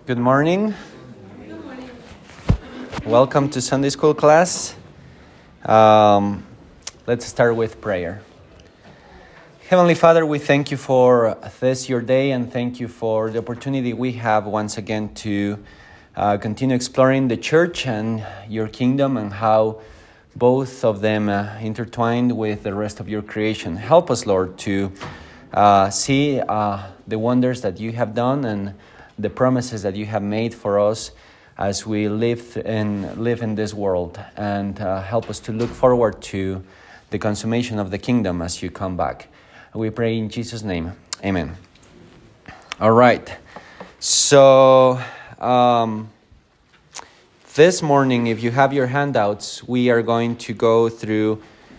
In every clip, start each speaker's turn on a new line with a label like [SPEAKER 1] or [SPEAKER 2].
[SPEAKER 1] Good morning. Welcome to Sunday School class. Let's start with prayer. Heavenly Father, we thank you for this, your day, and thank you for the opportunity we have once again to continue exploring the church and your kingdom and how both of them intertwined with the rest of your creation. Help us, Lord, to see the wonders that you have done and the promises that you have made for us as we live in this world, and help us to look forward to the consummation of the kingdom as you come back. We pray in Jesus' name. Amen. All right. So this morning, if you have your handouts, we are going to go through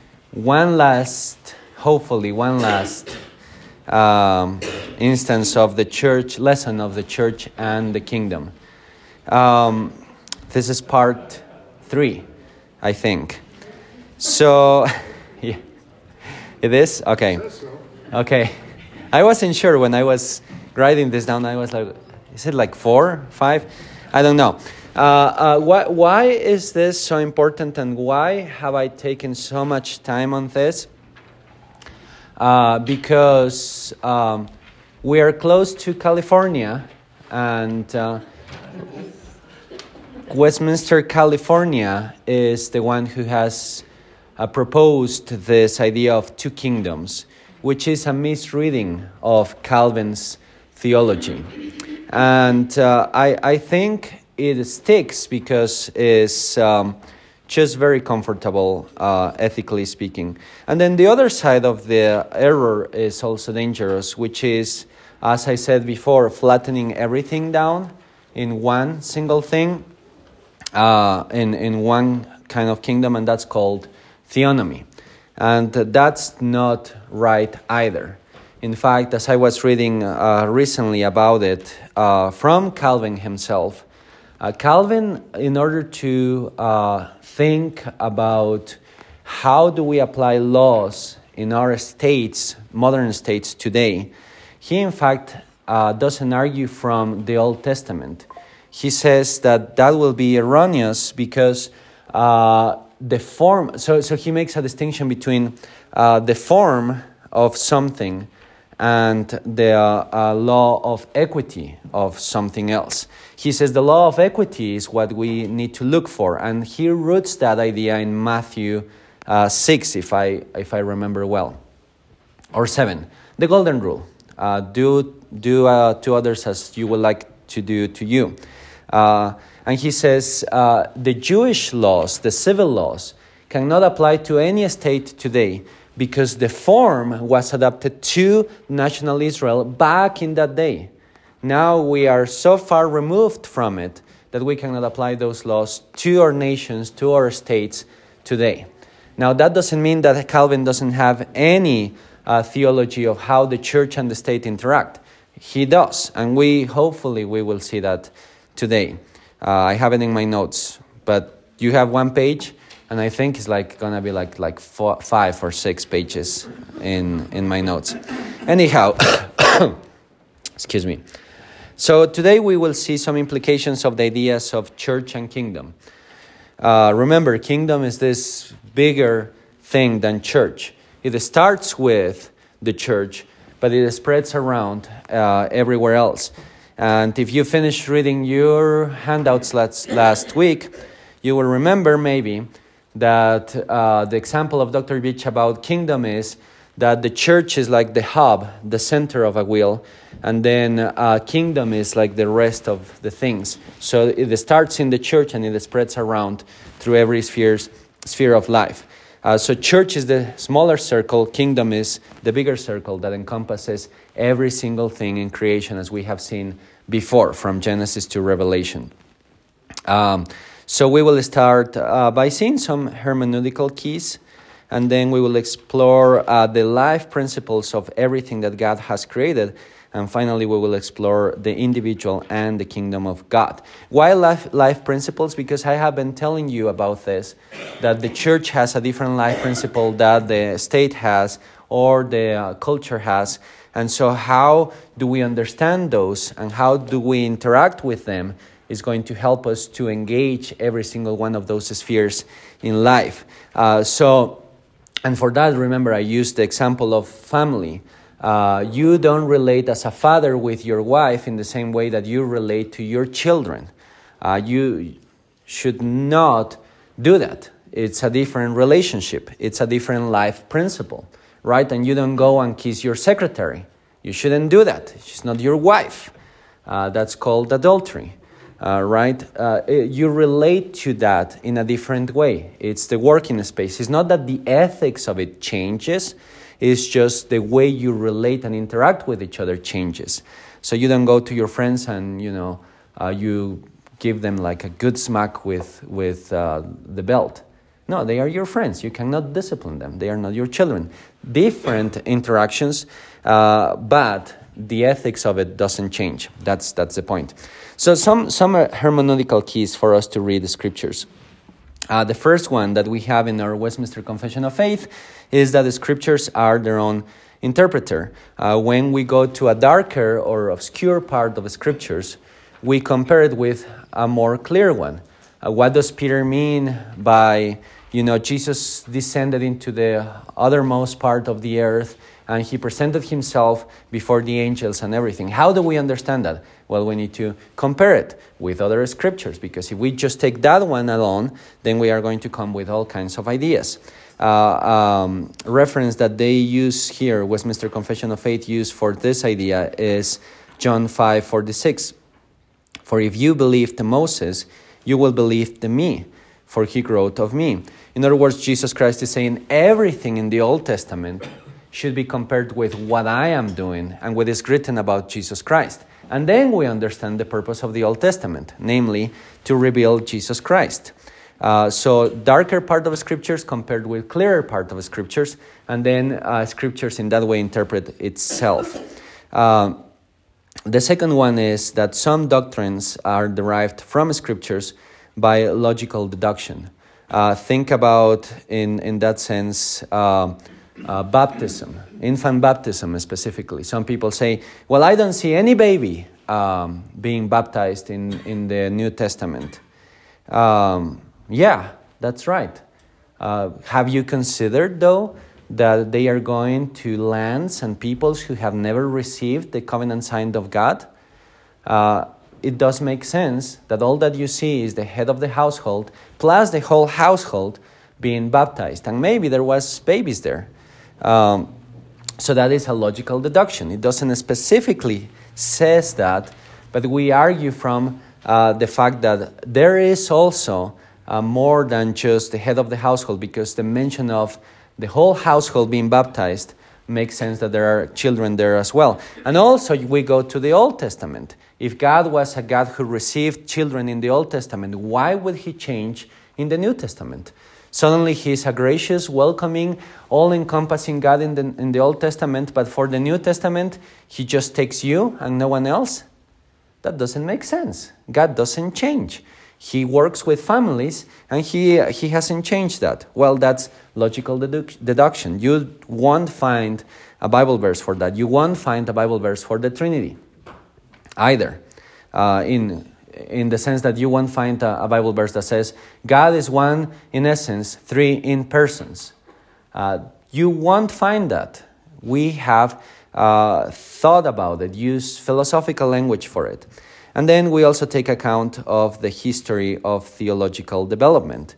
[SPEAKER 1] hopefully one last instance of the church, lesson of the church and the kingdom. This is part 3, I think. So, yeah. It is? Okay. Okay. I wasn't sure when I was writing this down. I was like, is it like 4, 5? I don't know. Why is this so important, and why have I taken so much time on this? Because we are close to California, and Westminster, California is the one who has proposed this idea of two kingdoms, which is a misreading of Calvin's theology. And I think it sticks because it's just very comfortable, ethically speaking. And then the other side of the error is also dangerous, which is, as I said before, flattening everything down in one single thing, in one kind of kingdom, and that's called theonomy. And that's not right either. In fact, as I was reading recently about it from Calvin himself, Calvin, in order to think about how do we apply laws in our states, modern states today, he in fact doesn't argue from the Old Testament. He says that will be erroneous because the form, so he makes a distinction between the form of something and the law of equity of something else. He says the law of equity is what we need to look for, and he roots that idea in Matthew 6, if I remember well, or 7, the golden rule: do to others as you would like to do to you. And he says the Jewish laws, the civil laws, cannot apply to any state today because the form was adapted to national Israel back in that day. Now we are so far removed from it that we cannot apply those laws to our nations, to our states today. Now that doesn't mean that Calvin doesn't have any theology of how the church and the state interact. He does, and hopefully we will see that today. I have it in my notes, but you have one page, and I think it's gonna be like 5 or 6 pages in my notes. Anyhow, excuse me. So today we will see some implications of the ideas of church and kingdom. Remember, kingdom is this bigger thing than church. It starts with the church, but it spreads around everywhere else. And if you finished reading your handouts last week, you will remember maybe that the example of Dr. Beach about kingdom is that the church is like the hub, the center of a wheel, and then kingdom is like the rest of the things. So it starts in the church and it spreads around through every sphere of life. So church is the smaller circle, kingdom is the bigger circle that encompasses every single thing in creation, as we have seen before, from Genesis to Revelation. So we will start by seeing some hermeneutical keys, and then we will explore the life principles of everything that God has created. And finally, we will explore the individual and the kingdom of God. Why life principles? Because I have been telling you about this, that the church has a different life principle that the state has or the culture has. And so how do we understand those and how do we interact with them is going to help us to engage every single one of those spheres in life. And for that, remember, I used the example of family. You don't relate as a father with your wife in the same way that you relate to your children. You should not do that. It's a different relationship. It's a different life principle, right? And you don't go and kiss your secretary. You shouldn't do that. She's not your wife. That's called adultery, right? You relate to that in a different way. It's the working space. It's not that the ethics of it changes. It's just the way you relate and interact with each other changes. So you don't go to your friends and, you give them like a good smack with the belt. No, they are your friends. You cannot discipline them. They are not your children. Different interactions, but the ethics of it doesn't change. That's the point. So some hermeneutical keys for us to read the scriptures. The first one that we have in our Westminster Confession of Faith is that the scriptures are their own interpreter. When we go to a darker or obscure part of the scriptures, we compare it with a more clear one. What does Peter mean by, Jesus descended into the othermost part of the earth and he presented himself before the angels and everything? How do we understand that? Well, we need to compare it with other scriptures, because if we just take that one alone, then we are going to come with all kinds of ideas. Reference that they use here, Westminster Confession of Faith use for this idea is John 5:46. For if you believed Moses, you will believe me, for he wrote of me. In other words, Jesus Christ is saying everything in the Old Testament should be compared with what I am doing and what is written about Jesus Christ. And then we understand the purpose of the Old Testament, namely to reveal Jesus Christ. So darker part of scriptures compared with clearer part of scriptures, and then scriptures in that way interpret itself. The second one is that some doctrines are derived from scriptures by logical deduction. Think about, in that sense, baptism, infant baptism specifically. Some people say, well, I don't see any baby being baptized in the New Testament. Yeah, that's right. Have you considered, though, that they are going to lands and peoples who have never received the covenant sign of God? It does make sense that all that you see is the head of the household plus the whole household being baptized. And maybe there was babies there. So that is a logical deduction. It doesn't specifically says that, but we argue from the fact that there is also more than just the head of the household, because the mention of the whole household being baptized makes sense that there are children there as well. And also we go to the Old Testament. If God was a God who received children in the Old Testament, why would he change in the New Testament? Suddenly he is a gracious, welcoming, all-encompassing God in the Old Testament, but for the New Testament, he just takes you and no one else? That doesn't make sense. God doesn't change. He works with families, and he hasn't changed that. Well, that's logical deduction. You won't find a Bible verse for that. You won't find a Bible verse for the Trinity either. In the sense that you won't find a Bible verse that says, God is one in essence, three in persons. You won't find that. We have thought about it, used philosophical language for it. And then we also take account of the history of theological development.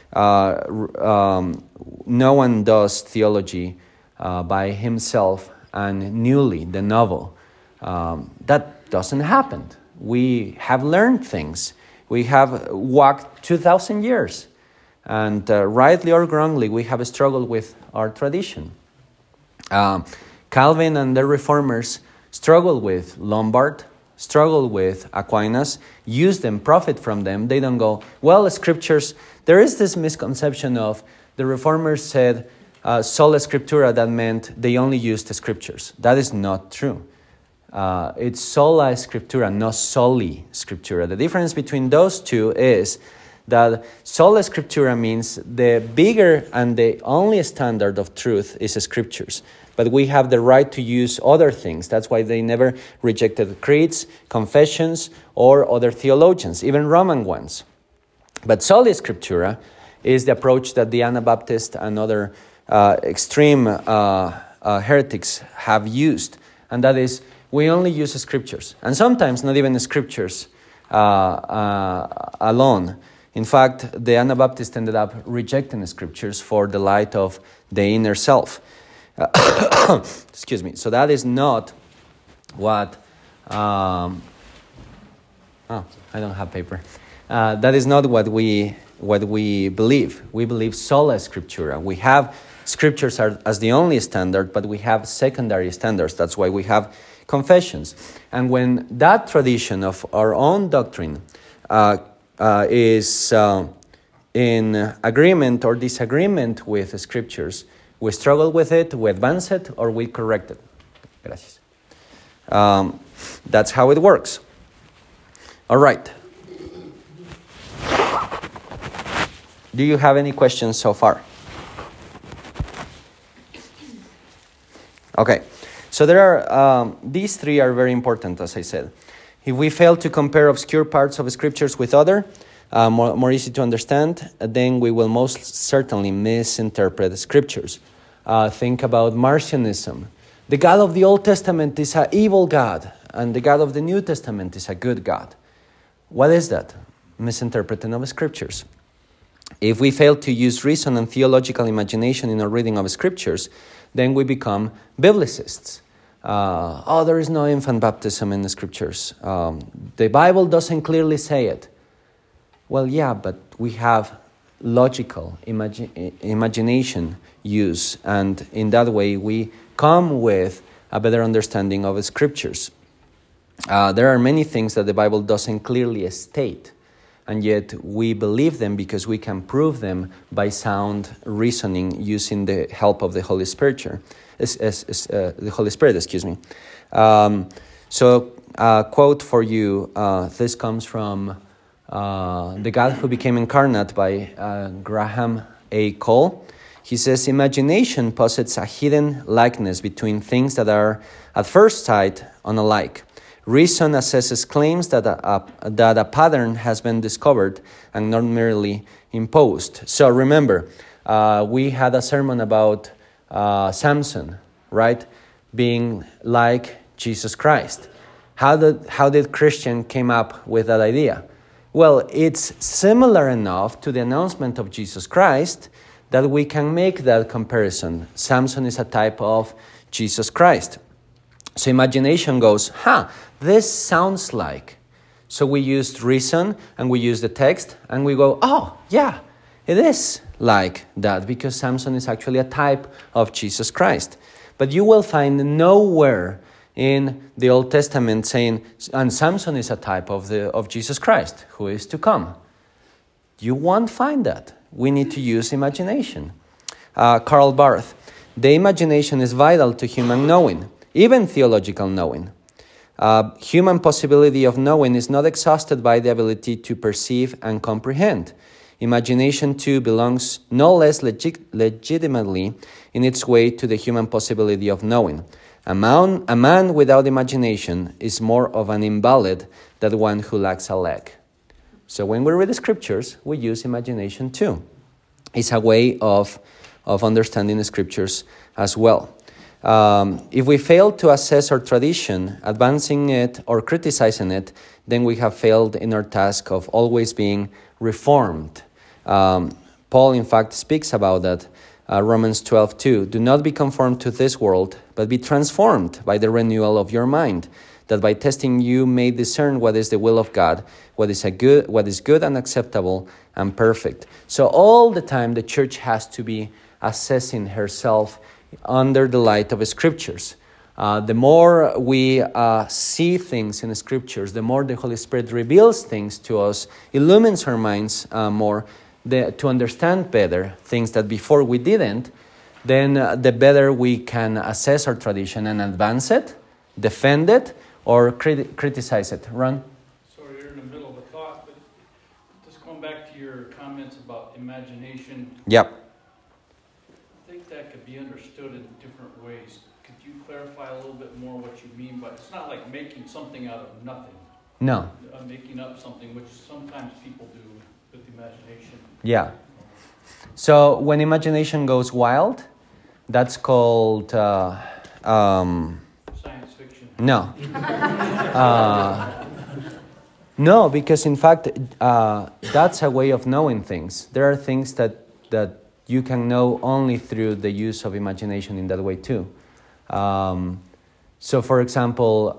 [SPEAKER 1] No one does theology by himself and newly, de novo. That doesn't happen. We have learned things. We have walked 2,000 years. And rightly or wrongly, we have struggled with our tradition. Calvin and the Reformers struggled with Lombard, struggled with Aquinas, use them, profit from them. They don't go, well, scriptures, there is this misconception of the Reformers said sola scriptura, that meant they only used the scriptures. That is not true. It's sola scriptura, not soli scriptura. The difference between those two is that sola scriptura means the bigger and the only standard of truth is scriptures. but we have the right to use other things. That's why they never rejected creeds, confessions, or other theologians, even Roman ones. But Sola Scriptura is the approach that the Anabaptist and other extreme heretics have used. And that is, we only use scriptures. And sometimes not even scriptures alone. In fact, the Anabaptists ended up rejecting scriptures for the light of the inner self. Excuse me. So that is not what... I don't have paper. That is not what we believe. We believe sola scriptura. We have scriptures as the only standard, but we have secondary standards. That's why we have confessions. And when that tradition of our own doctrine is in agreement or disagreement with the scriptures, we struggle with it, we advance it, or we correct it. Gracias. That's how it works. All right. Do you have any questions so far? Okay. So there are these three are very important, as I said. If we fail to compare obscure parts of scriptures with other, more easy to understand, then we will most certainly misinterpret the scriptures. Think about Marcionism. The God of the Old Testament is an evil God, and the God of the New Testament is a good God. What is that? Misinterpreting of scriptures. If we fail to use reason and theological imagination in our reading of scriptures, then we become biblicists. There is no infant baptism in the scriptures. The Bible doesn't clearly say it. Well, yeah, but we have logical imagination use, and in that way we come with a better understanding of the scriptures. There are many things that the Bible doesn't clearly state, and yet we believe them because we can prove them by sound reasoning using the help of the Holy Spirit. The Holy Spirit, excuse me. So, quote for you. This comes from The God Who Became Incarnate by Graham A. Cole. He says, imagination posits a hidden likeness between things that are at first sight unalike. Reason assesses claims that a pattern has been discovered and not merely imposed. So remember, we had a sermon about Samson, right? Being like Jesus Christ. How did Christian came up with that idea? Well, it's similar enough to the announcement of Jesus Christ that we can make that comparison. Samson is a type of Jesus Christ. So imagination goes, this sounds like. So we used reason and we use the text and we go, oh, yeah, it is like that because Samson is actually a type of Jesus Christ. But you will find nowhere in the Old Testament saying, and Samson is a type of Jesus Christ who is to come. You won't find that. We need to use imagination. Karl Barth, the imagination is vital to human knowing, even theological knowing. Human possibility of knowing is not exhausted by the ability to perceive and comprehend. Imagination, too, belongs no less legitimately in its way to the human possibility of knowing. A man without imagination is more of an invalid than one who lacks a leg. So when we read the scriptures, we use imagination too. It's a way of understanding the scriptures as well. If we fail to assess our tradition, advancing it or criticizing it, then we have failed in our task of always being reformed. Paul, in fact, speaks about that. Romans 12:2. Do not be conformed to this world, but be transformed by the renewal of your mind, that by testing you may discern what is the will of God, what is good and acceptable and perfect. So all the time the church has to be assessing herself under the light of the scriptures. The more we see things in the scriptures, the more the Holy Spirit reveals things to us, illumines our minds more, to understand better things that before we didn't, then the better we can assess our tradition and advance it, defend it, or criticize it. Ron?
[SPEAKER 2] Sorry, you're in the middle of a thought, but just going back to your comments about imagination.
[SPEAKER 1] Yep.
[SPEAKER 2] I think that could be understood in different ways. Could you clarify a little bit more what you mean by, it's not like making something out of nothing.
[SPEAKER 1] No.
[SPEAKER 2] Making up something, which sometimes people do with imagination.
[SPEAKER 1] Yeah. So when imagination goes wild, that's called
[SPEAKER 2] Science fiction.
[SPEAKER 1] no. No, because in fact, that's a way of knowing things. There are things that you can know only through the use of imagination in that way too. So, for example,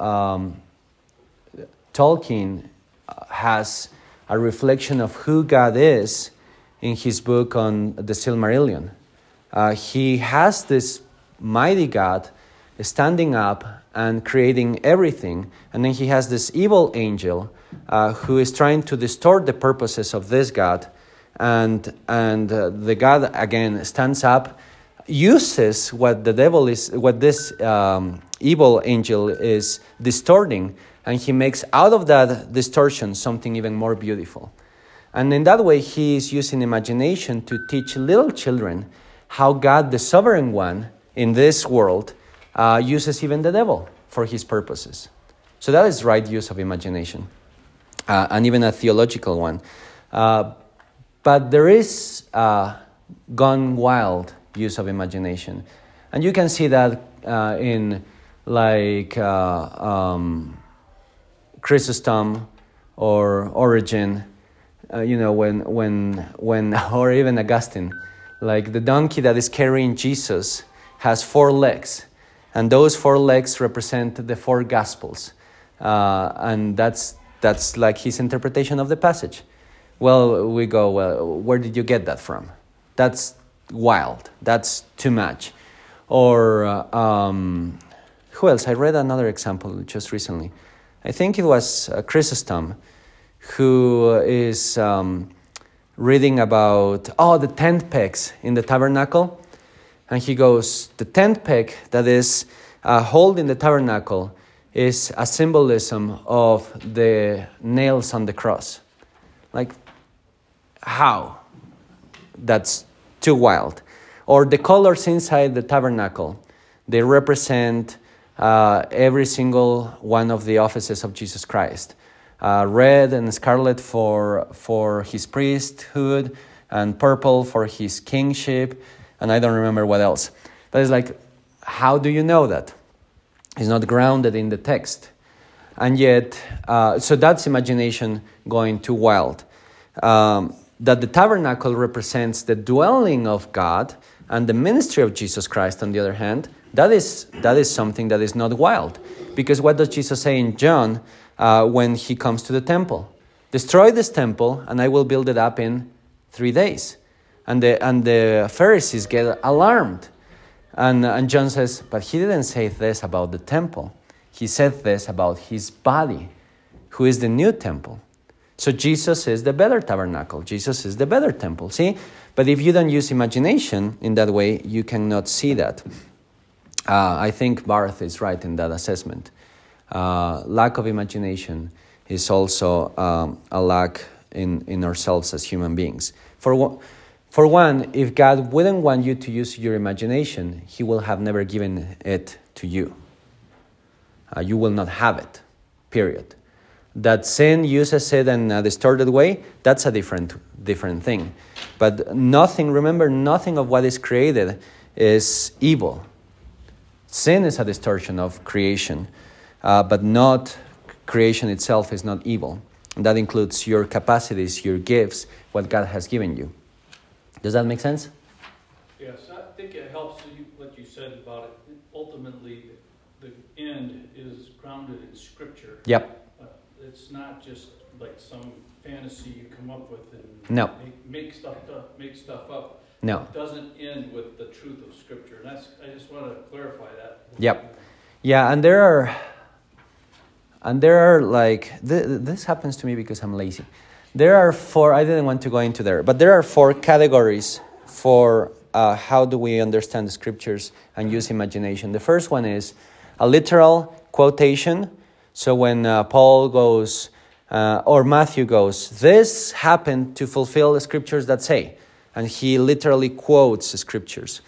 [SPEAKER 1] Tolkien has a reflection of who God is in his book on the Silmarillion. He has this mighty God standing up and creating everything, and then he has this evil angel who is trying to distort the purposes of this God, and the God again stands up, uses what the devil is, what this evil angel is distorting, and he makes out of that distortion something even more beautiful. And in that way, he is using imagination to teach little children how God, the sovereign one in this world, uses even the devil for his purposes. So that is right use of imagination, and even a theological one. But there is gone wild use of imagination. And you can see that in like Chrysostom or Origen, when or even Augustine, like the donkey that is carrying Jesus has 4 legs, and those 4 legs represent the 4 Gospels, and that's like his interpretation of the passage. Well, we go, well, where did you get that from? That's wild. That's too much. Or who else? I read another example just recently. I think it was Chrysostom, who is reading about, the tent pegs in the tabernacle. And he goes, the tent peg that is holding the tabernacle is a symbolism of the nails on the cross. Like, how? That's too wild. Or the colors inside the tabernacle, they represent every single one of the offices of Jesus Christ. Red and scarlet for his priesthood, and purple for his kingship, and I don't remember what else. But it's like, how do you know that? It's not grounded in the text. And yet, so that's imagination going too wild. That the tabernacle represents the dwelling of God, and the ministry of Jesus Christ, on the other hand, that is something that is not wild. Because what does Jesus say in John when he comes to the temple? Destroy this temple, and I will build it up in 3 days. And the Pharisees get alarmed. And John says, but he didn't say this about the temple. He said this about his body, who is the new temple. So Jesus is the better tabernacle. Jesus is the better temple. See? But if you don't use imagination in that way, you cannot see that. I think Barth is right in that assessment. Lack of imagination is also a lack in ourselves as human beings. For one, if God wouldn't want you to use your imagination, he will have never given it to you. You will not have it, period. That sin uses it in a distorted way, that's a different thing. But nothing of what is created is evil. Sin is a distortion of creation, but not creation itself is not evil. And that includes your capacities, your gifts, what God has given you. Does that make sense?
[SPEAKER 2] Yes, I think it helps what you said about it. Ultimately, the end is grounded in Scripture.
[SPEAKER 1] Yep.
[SPEAKER 2] It's not just like some fantasy you come up with and make stuff up.
[SPEAKER 1] No.
[SPEAKER 2] It doesn't end with the truth of Scripture. And I just want to clarify that.
[SPEAKER 1] Yep. Yeah, and there are like, this happens to me because I'm lazy. There are 4, I didn't want to go into there, but there are 4 categories for how do we understand the Scriptures and use imagination. The first one is a literal quotation. So when Paul goes, or Matthew goes, this happened to fulfill the Scriptures that say, and he literally quotes the Scriptures.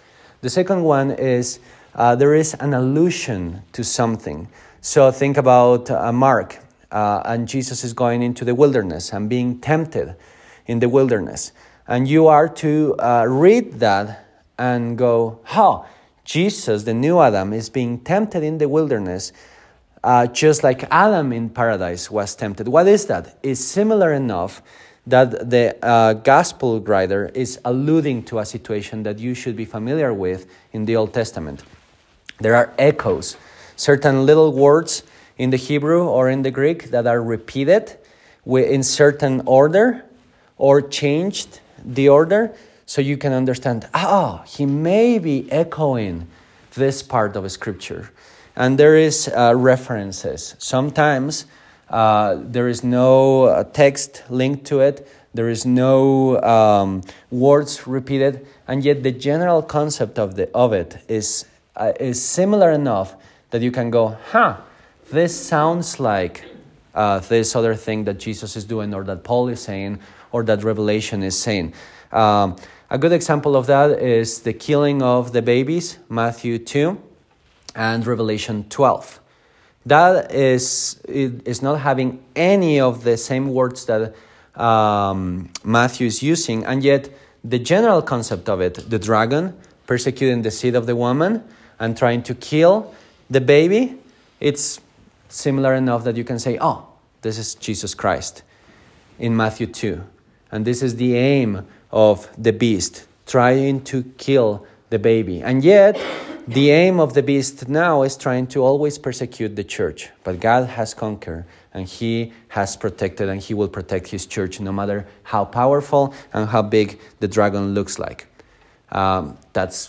[SPEAKER 1] The second one is there is an allusion to something. So think about Mark, and Jesus is going into the wilderness and being tempted in the wilderness. And you are to read that and go, how Jesus, the new Adam, is being tempted in the wilderness, just like Adam in paradise was tempted. What is that? It's similar enough that the gospel writer is alluding to a situation that you should be familiar with in the Old Testament. There are echoes, certain little words in the Hebrew or in the Greek that are repeated in certain order or changed the order, so you can understand, he may be echoing this part of Scripture. And there is references. Sometimes there is no text linked to it. There is no words repeated. And yet the general concept of it is similar enough that you can go, this sounds like this other thing that Jesus is doing, or that Paul is saying, or that Revelation is saying. A good example of that is the killing of the babies, Matthew 2 and Revelation 12. That is not having any of the same words that Matthew is using, and yet the general concept of it, the dragon persecuting the seed of the woman and trying to kill the baby, it's similar enough that you can say, this is Jesus Christ in Matthew 2. And this is the aim of the beast, trying to kill the baby. And yet, the aim of the beast now is trying to always persecute the church. But God has conquered, and He has protected, and He will protect His church no matter how powerful and how big the dragon looks like. That's,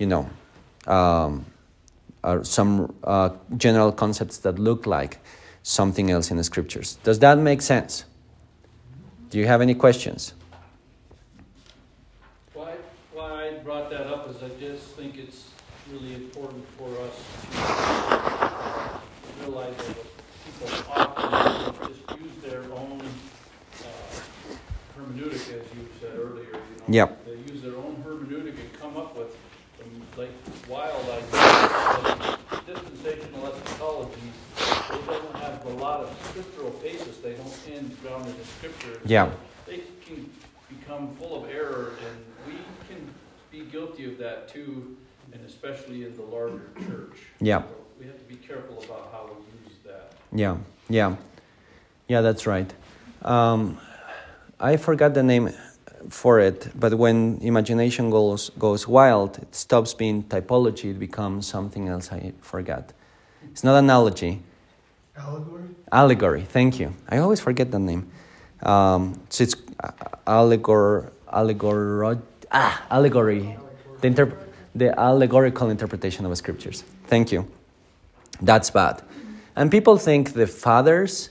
[SPEAKER 1] some general concepts that look like something else in the Scriptures. Does that make sense? Do you have any questions?
[SPEAKER 2] Why I brought that up is I just think it's really important for us to realize that people often just use their own hermeneutic, as you said earlier.
[SPEAKER 1] Yep.
[SPEAKER 2] They use their own hermeneutic and come up with some wild ideas. Like dispensational eschatology, they don't have a lot of scriptural basis. They don't end grounded in Scripture.
[SPEAKER 1] Yeah.
[SPEAKER 2] They can become full of error, and we can be guilty of that too, and especially in the larger church.
[SPEAKER 1] Yeah.
[SPEAKER 2] So we have to be careful about how we use that.
[SPEAKER 1] Yeah, that's right. I forgot the name for it, but when imagination goes wild, it stops being typology, it becomes something else I forgot. It's not analogy. Allegory, thank you. I always forget the name. So it's allegory, the allegorical interpretation of Scriptures. Thank you. That's bad. And people think the fathers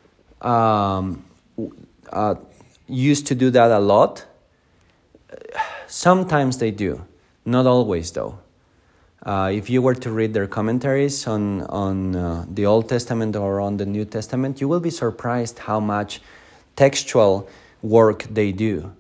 [SPEAKER 1] used to do that a lot. Sometimes they do. Not always, though. If you were to read their commentaries on the Old Testament or on the New Testament, you will be surprised how much textual work they do.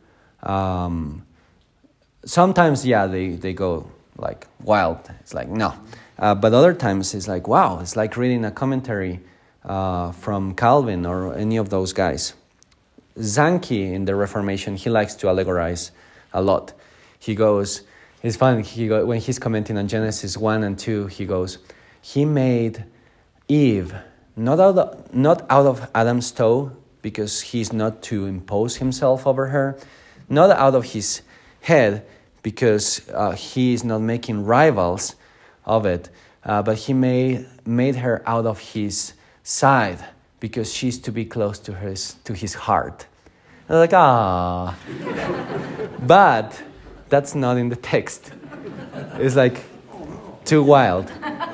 [SPEAKER 1] Sometimes, they go like wild. It's like, no. But other times it's like, wow, it's like reading a commentary from Calvin or any of those guys. Zanchi in the Reformation, he likes to allegorize a lot. He goes, it's fun, when he's commenting on Genesis 1 and 2, he goes, he made Eve not out of Adam's toe, because he's not to impose himself over her, not out of his head, because he is not making rivals of it, but he made her out of his side, because she's to be close to his heart. And I'm like, but that's not in the text. It's like too wild.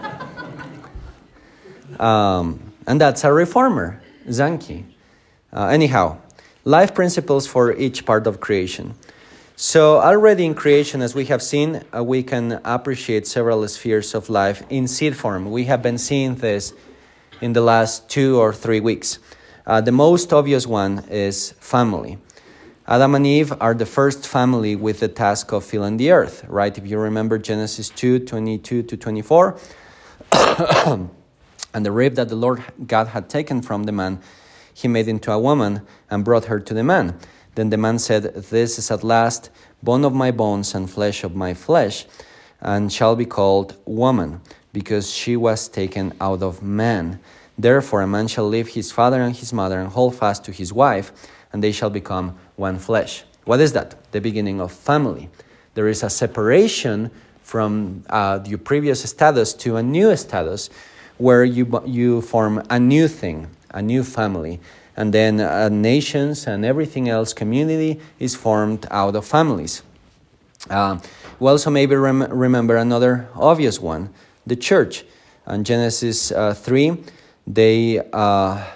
[SPEAKER 1] And that's a reformer, Zanchi. Anyhow, life principles for each part of creation. So already in creation, as we have seen, we can appreciate several spheres of life in seed form. We have been seeing this in the last 2 or 3 weeks. The most obvious one is family. Adam and Eve are the first family with the task of filling the earth, right? If you remember Genesis 2:22-24, and the rib that the Lord God had taken from the man, he made into a woman and brought her to the man. Then the man said, "This is at last bone of my bones and flesh of my flesh, and shall be called woman, because she was taken out of man. Therefore a man shall leave his father and his mother and hold fast to his wife, and they shall become one flesh." What is that? The beginning of family. There is a separation from your previous status to a new status, where you form a new thing, a new family. And then nations and everything else, community, is formed out of families. We also maybe remember another obvious one, the church. In Genesis 3, they are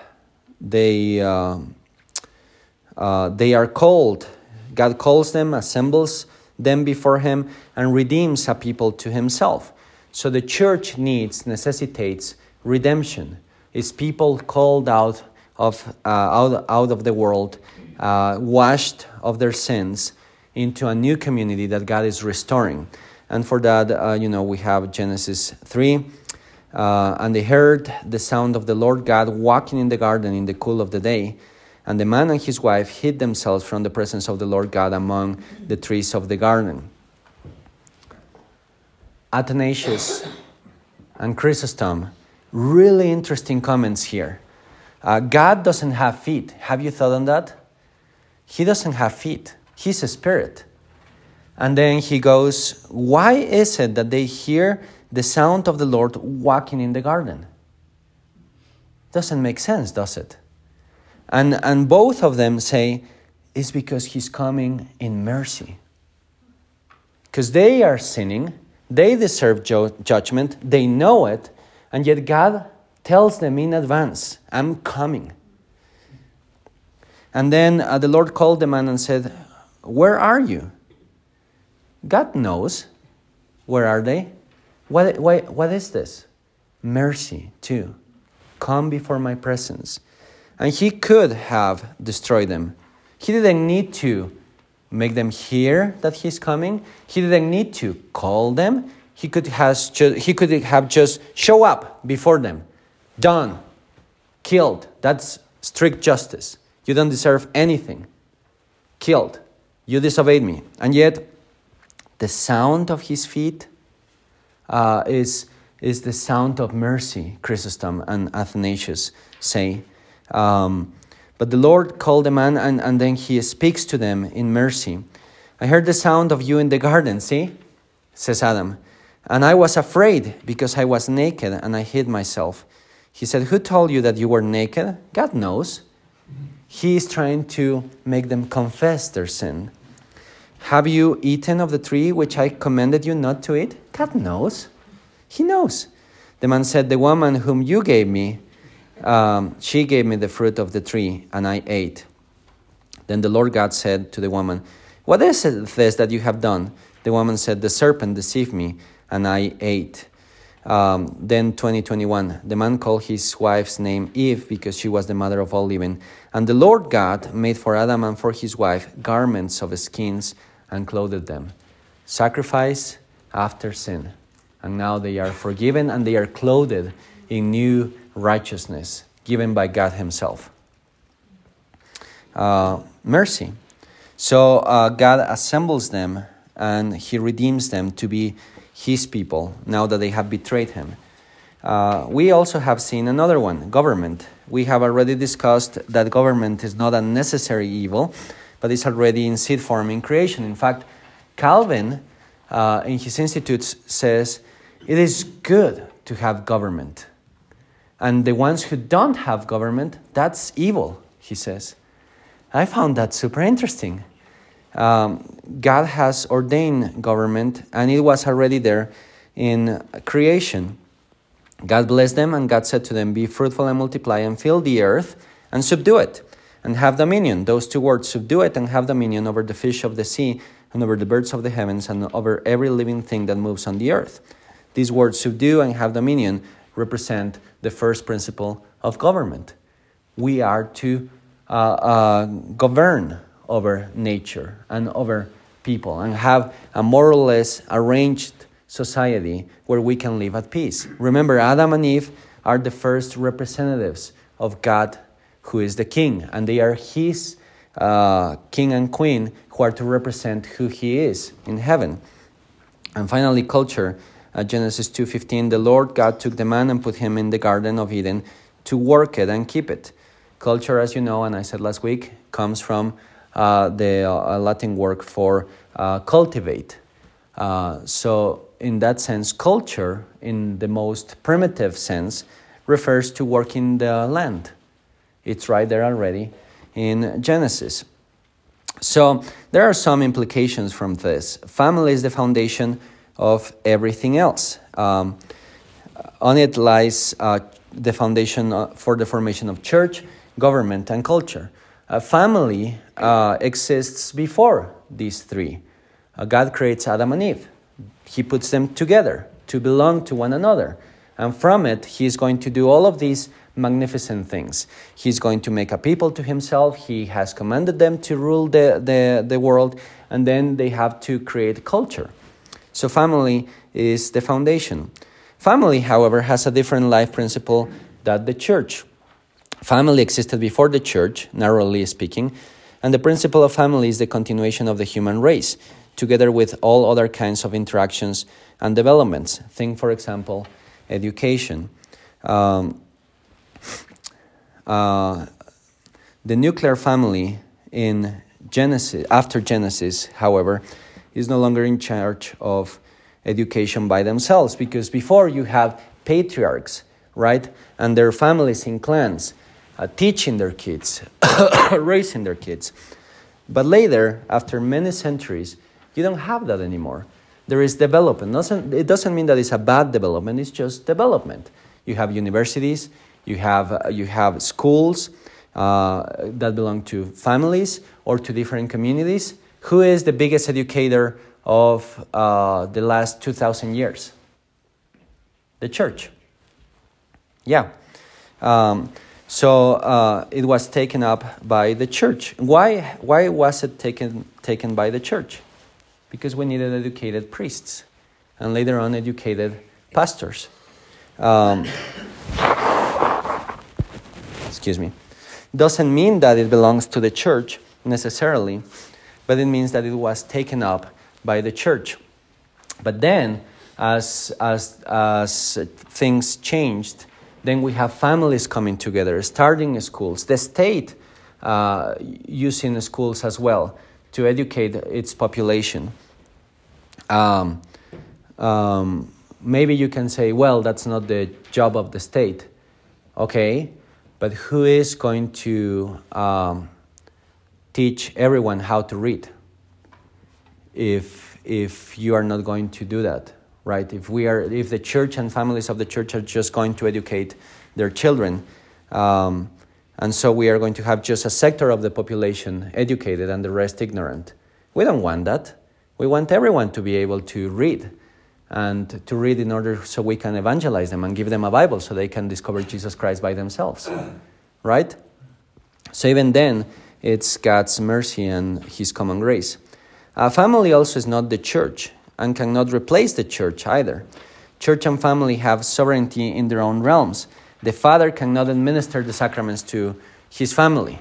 [SPEAKER 1] called. God calls them, assembles them before him, and redeems a people to himself. So the church necessitates redemption. It's people called out of the world, washed of their sins, into a new community that God is restoring. And for that, we have Genesis 3. And they heard the sound of the Lord God walking in the garden in the cool of the day. And the man and his wife hid themselves from the presence of the Lord God among the trees of the garden. Athanasius and Chrysostom, really interesting comments here. God doesn't have feet. Have you thought on that? He doesn't have feet. He's a spirit. And then he goes, why is it that they hear the sound of the Lord walking in the garden? Doesn't make sense, does it? And both of them say, it's because he's coming in mercy. Because they are sinning. They deserve judgment. They know it. And yet God tells them in advance, I'm coming. And then the Lord called the man and said, where are you? God knows. Where are they? What is this? Mercy, too. Come before my presence. And he could have destroyed them. He didn't need to make them hear that he's coming. He didn't need to call them. He could have just show up before them. Done. Killed. That's strict justice. You don't deserve anything. Killed. You disobeyed me. And yet, the sound of his feet is the sound of mercy, Chrysostom and Athanasius say. But the Lord called the man, and then he speaks to them in mercy. I heard the sound of you in the garden, see? Says Adam. And I was afraid because I was naked and I hid myself. He said, who told you that you were naked? God knows. He is trying to make them confess their sin. Have you eaten of the tree which I commanded you not to eat? God knows. He knows. The man said, the woman whom you gave me, she gave me the fruit of the tree, and I ate. Then the Lord God said to the woman, what is this that you have done? The woman said, the serpent deceived me, and I ate. Then 20:21, the man called his wife's name Eve, because she was the mother of all living. And the Lord God made for Adam and for his wife garments of skins and clothed them. Sacrifice after sin. And now they are forgiven and they are clothed in new righteousness given by God himself. Mercy. So God assembles them and he redeems them to be his people now that they have betrayed him. We also have seen another one, government. We have already discussed that government is not a necessary evil, but it's already in seed form in creation. In fact, Calvin, in his Institutes, says it is good to have government. And the ones who don't have government, that's evil, he says. I found that super interesting. God has ordained government, and it was already there in creation. God blessed them, and God said to them, be fruitful and multiply and fill the earth and subdue it and have dominion. Those two words, subdue it and have dominion over the fish of the sea and over the birds of the heavens and over every living thing that moves on the earth. These words, subdue and have dominion, represent the first principle of government. We are to govern over nature and over people and have a more or less arranged society where we can live at peace. Remember, Adam and Eve are the first representatives of God, who is the king, and they are his king and queen who are to represent who he is in heaven. And finally, culture. Genesis 2:15, the Lord God took the man and put him in the Garden of Eden to work it and keep it. Culture, as you know, and I said last week, comes from the Latin word for cultivate. So in that sense, culture, in the most primitive sense, refers to working the land. It's right there already in Genesis. So there are some implications from this. Family is the foundation of everything else. On it lies the foundation for the formation of church, government, and culture. Family exists before these three. God creates Adam and Eve. He puts them together to belong to one another. And from it, he's going to do all of these magnificent things. He's going to make a people to himself. He has commanded them to rule the world. And then they have to create culture. So family is the foundation. Family, however, has a different life principle than the church. Family existed before the church, narrowly speaking, and the principle of family is the continuation of the human race, together with all other kinds of interactions and developments. Think, for example, education. The nuclear family in Genesis, after Genesis, however, is no longer in charge of education by themselves, because before you have patriarchs, right, and their families in clans teaching their kids, raising their kids. But later, after many centuries, you don't have that anymore. There is development. It doesn't mean that it's a bad development. It's just development. You have universities. You have schools that belong to families or to different communities. Who is the biggest educator of the last 2,000 years? The church. Yeah. So it was taken up by the church. Why was it taken by the church? Because we needed educated priests and later on educated pastors. Excuse me. Doesn't mean that it belongs to the church necessarily, but it means that it was taken up by the church. But then, as things changed, then we have families coming together, starting schools, the state using schools as well to educate its population. Maybe you can say, well, that's not the job of the state. Okay, but who is going to teach everyone how to read if you are not going to do that? Right? If the church and families of the church are just going to educate their children, and so we are going to have just a sector of the population educated and the rest ignorant. We don't want that. We want everyone to be able to read, and to read in order so we can evangelize them and give them a Bible so they can discover Jesus Christ by themselves. Right? So even then, it's God's mercy and His common grace. A family also is not the church, and cannot replace the church either. Church and family have sovereignty in their own realms. The father cannot administer the sacraments to his family.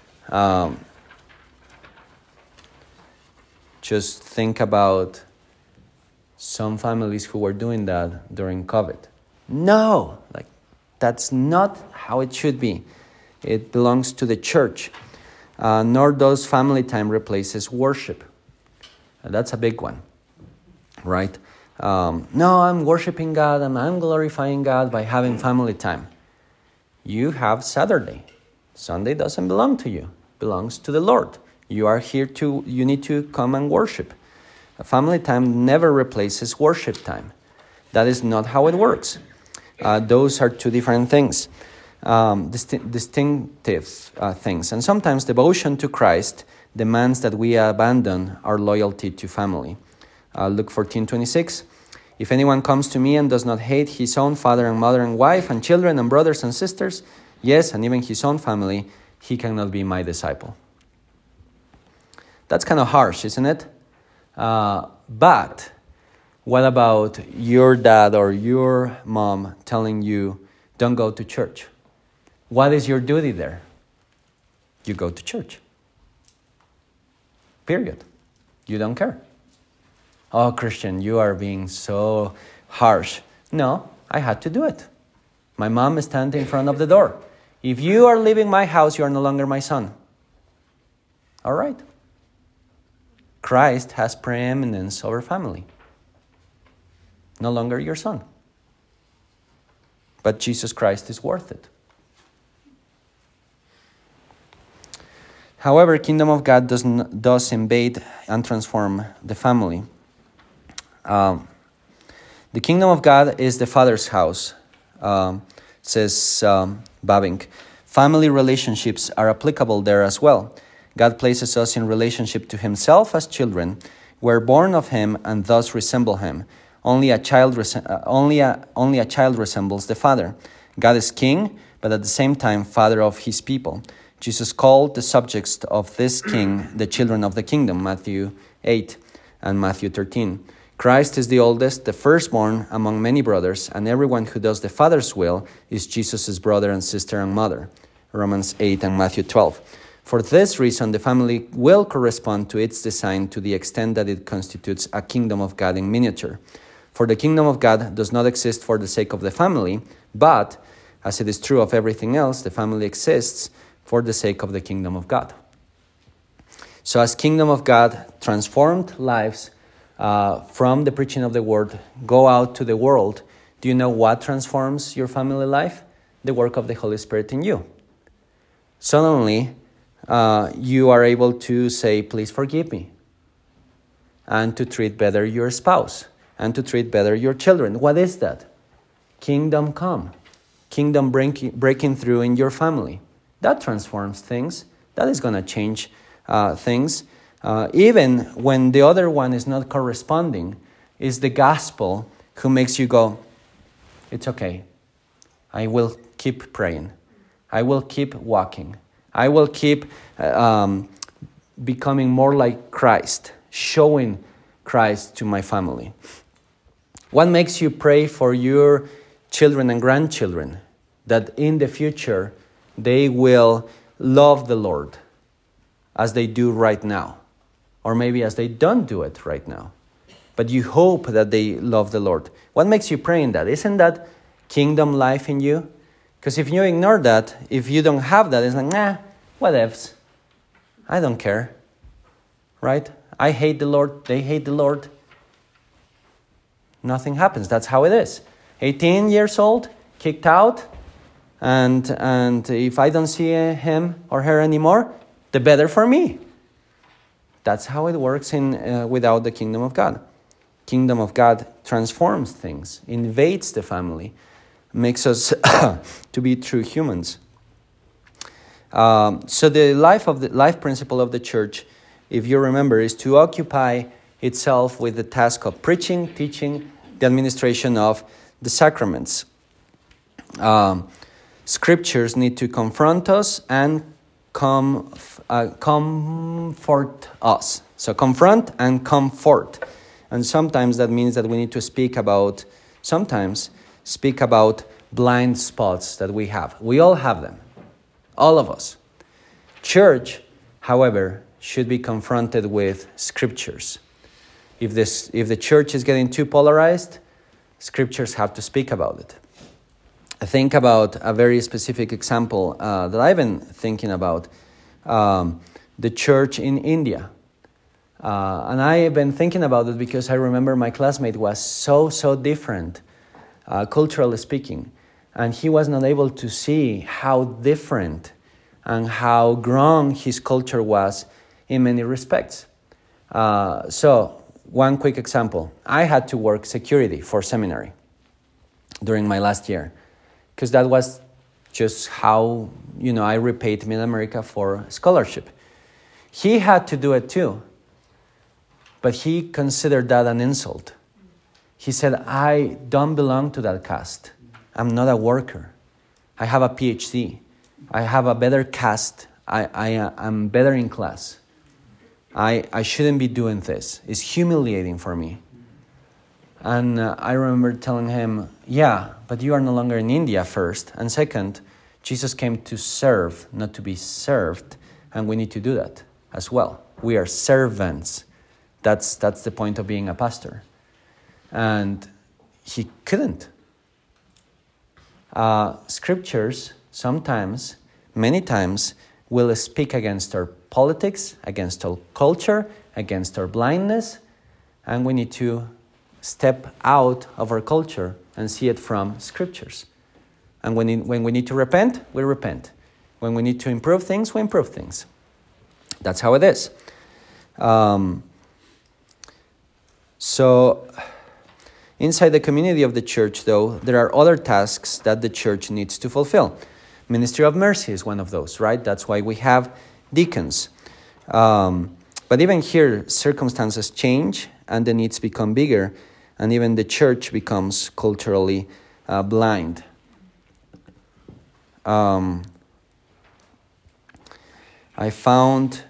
[SPEAKER 1] Just think about some families who were doing that during COVID. No, that's not how it should be. It belongs to the church. Nor does family time replaces worship. That's a big one. Right? No, I'm worshiping God and I'm glorifying God by having family time. You have Saturday. Sunday doesn't belong to you. It belongs to the Lord. You are here you need to come and worship. Family time never replaces worship time. That is not how it works. Those are two different things, distinctive things. And sometimes devotion to Christ demands that we abandon our loyalty to family. Luke 14:26. If anyone comes to me and does not hate his own father and mother and wife and children and brothers and sisters, yes, and even his own family, he cannot be my disciple. That's kind of harsh, isn't it? But what about your dad or your mom telling you, don't go to church? What is your duty there? You go to church. Period. You don't care. Oh, Christian, you are being so harsh. No, I had to do it. My mom is standing in front of the door. If you are leaving my house, you are no longer my son. All right. Christ has preeminence over family. No longer your son. But Jesus Christ is worth it. However, kingdom of God does invade and transform the family. The kingdom of God is the Father's house, says Bavinck. Family relationships are applicable there as well. God places us in relationship to himself as children. We're born of him and thus resemble him. Only a child resembles the Father. God is king, but at the same time, Father of his people. Jesus called the subjects of this king the children of the kingdom, Matthew 8 and Matthew 13. Christ is the oldest, the firstborn among many brothers, and everyone who does the Father's will is Jesus' brother and sister and mother, Romans 8 and Matthew 12. For this reason, the family will correspond to its design to the extent that it constitutes a kingdom of God in miniature. For the kingdom of God does not exist for the sake of the family, but, as it is true of everything else, the family exists for the sake of the kingdom of God. So as kingdom of God transformed lives from the preaching of the word go out to the world, do you know what transforms your family life? The work of the Holy Spirit in you. Suddenly, you are able to say, please forgive me, and to treat better your spouse, and to treat better your children. What is that? Kingdom come. Kingdom breaking through in your family. That transforms things. That is going to change things. Even when the other one is not corresponding, is the gospel who makes you go, it's okay. I will keep praying. I will keep walking. I will keep becoming more like Christ, showing Christ to my family. What makes you pray for your children and grandchildren that in the future they will love the Lord as they do right now? Or maybe as they don't do it right now. But you hope that they love the Lord. What makes you pray in that? Isn't that kingdom life in you? Because if you ignore that, if you don't have that, it's like, nah, whatevs. I don't care. Right? I hate the Lord. They hate the Lord. Nothing happens. That's how it is. 18 years old, kicked out. And if I don't see him or her anymore, the better for me. That's how it works without the kingdom of God. Kingdom of God transforms things, invades the family, makes us to be true humans. So the life principle of the church, if you remember, is to occupy itself with the task of preaching, teaching, the administration of the sacraments. Scriptures need to confront us and comfort us. So confront and comfort. And sometimes that means that we need to speak about blind spots that we have. We all have them. All of us. Church, however, should be confronted with scriptures. If the church is getting too polarized, scriptures have to speak about it. I think about a very specific example that I've been thinking about, the church in India. And I have been thinking about it because I remember my classmate was so different, culturally speaking. And he was not able to see how different and how grown his culture was in many respects. So, one quick example. I had to work security for seminary during my last year, because that was just how, I repaid Mid-America for scholarship. He had to do it too, but he considered that an insult. He said, I don't belong to that caste. I'm not a worker. I have a PhD. I have a better caste. I'm better in class. I shouldn't be doing this. It's humiliating for me. And I remember telling him, yeah, but you are no longer in India, first. And second, Jesus came to serve, not to be served. And we need to do that as well. We are servants. That's the point of being a pastor. And he couldn't. Scriptures sometimes, many times, will speak against our politics, against our culture, against our blindness. And we need to step out of our culture and see it from Scriptures. And when we need to repent, we repent. When we need to improve things, we improve things. That's how it is. So, inside the community of the church, though, there are other tasks that the church needs to fulfill. Ministry of mercy is one of those, right? That's why we have deacons. But even here, circumstances change and the needs become bigger, and even the church becomes culturally blind. I found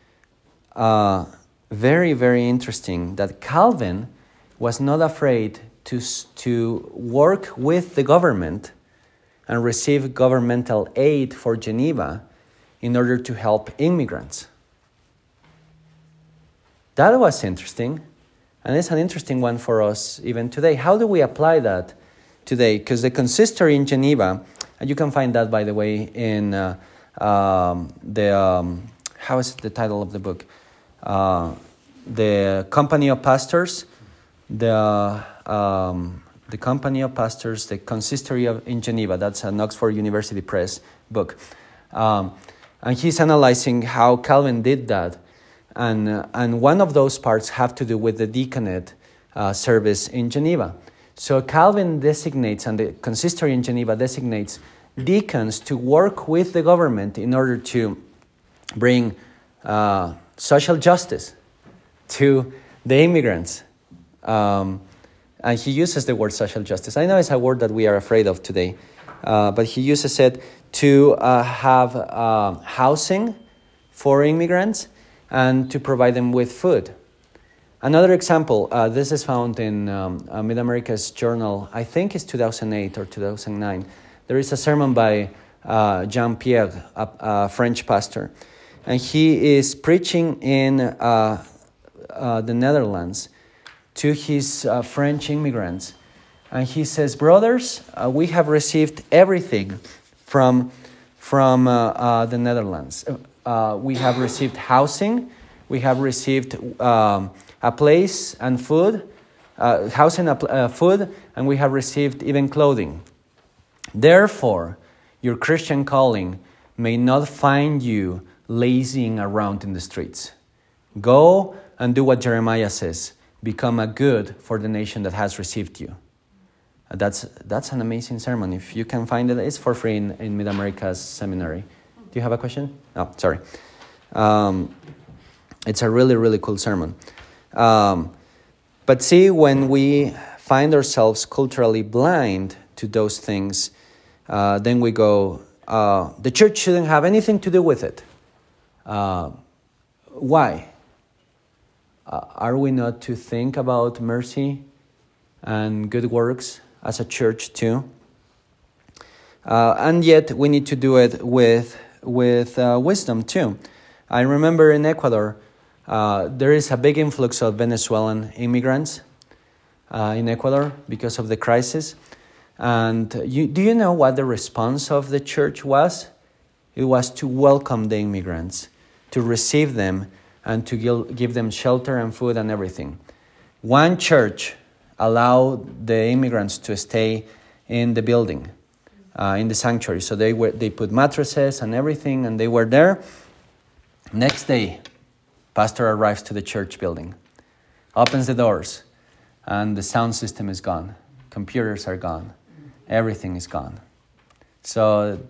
[SPEAKER 1] very, very interesting that Calvin was not afraid to work with the government and receive governmental aid for Geneva in order to help immigrants. That was interesting, and it's an interesting one for us even today. How do we apply that today? Because the consistory in Geneva, and you can find that, by the way, in how is the title of the book? The Company of Pastors, the Company of Pastors, the Consistory in Geneva. That's an Oxford University Press book. And he's analyzing how Calvin did that. And one of those parts have to do with the deaconate service in Geneva. So Calvin designates, and the Consistory in Geneva designates deacons to work with the government in order to bring social justice to the immigrants. And he uses the word social justice. I know it's a word that we are afraid of today, but he uses it to have housing for immigrants and to provide them with food. Another example, this is found in Mid-America's Journal, I think it's 2008 or 2009. There is a sermon by Jean-Pierre, a French pastor, and he is preaching in the Netherlands to his French immigrants. And he says, brothers, we have received everything from the Netherlands. We have received housing, we have received a place and food, housing, food, and we have received even clothing. Therefore, your Christian calling may not find you lazing around in the streets. Go and do what Jeremiah says. Become a good for the nation that has received you. That's an amazing sermon. If you can find it, it's for free in Mid-America's seminary. Do you have a question? Oh, sorry. It's a really, really cool sermon. But see, when we find ourselves culturally blind to those things, then we go, the church shouldn't have anything to do with it. Why? Are we not to think about mercy and good works as a church too? And yet we need to do it with wisdom too. I remember in Ecuador, there is a big influx of Venezuelan immigrants in Ecuador because of the crisis. And do you know what the response of the church was? It was to welcome the immigrants, to receive them, and to give them shelter and food and everything. One church allowed the immigrants to stay in the building, in the sanctuary. So they put mattresses and everything, and they were there. Next day, pastor arrives to the church building, opens the doors, and the sound system is gone. Computers are gone. Everything is gone. So,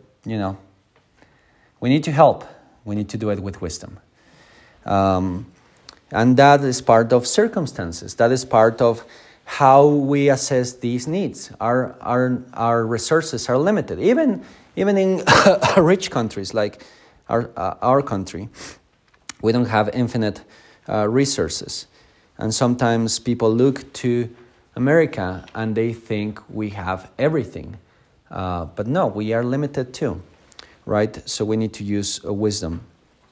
[SPEAKER 1] we need to help. We need to do it with wisdom. And that is part of circumstances. That is part of how we assess these needs. Our resources are limited. Even in rich countries like our country, We don't have infinite resources. And sometimes people look to America and they think we have everything. But no, we are limited too, right? So we need to use wisdom.